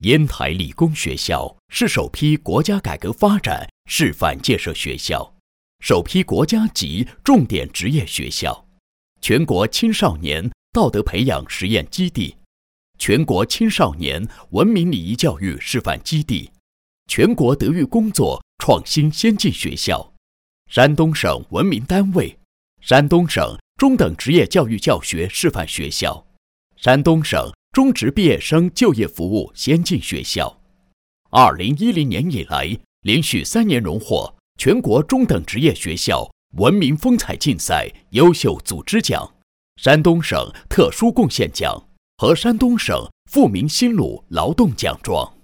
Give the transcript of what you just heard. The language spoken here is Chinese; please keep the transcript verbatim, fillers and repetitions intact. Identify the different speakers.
Speaker 1: 烟台理工学校是首批国家改革发展示范建设学校，首批国家级重点职业学校，全国青少年道德培养实验基地，全国青少年文明礼仪教育示范基地，全国德育工作创新先进学校，山东省文明单位，山东省中等职业教育教学示范学校，山东省中职毕业生就业服务先进学校。二零一零年以来，连续三年荣获全国中等职业学校文明风采竞赛优秀组织奖、山东省特殊贡献奖和山东省富民新鲁劳动奖状。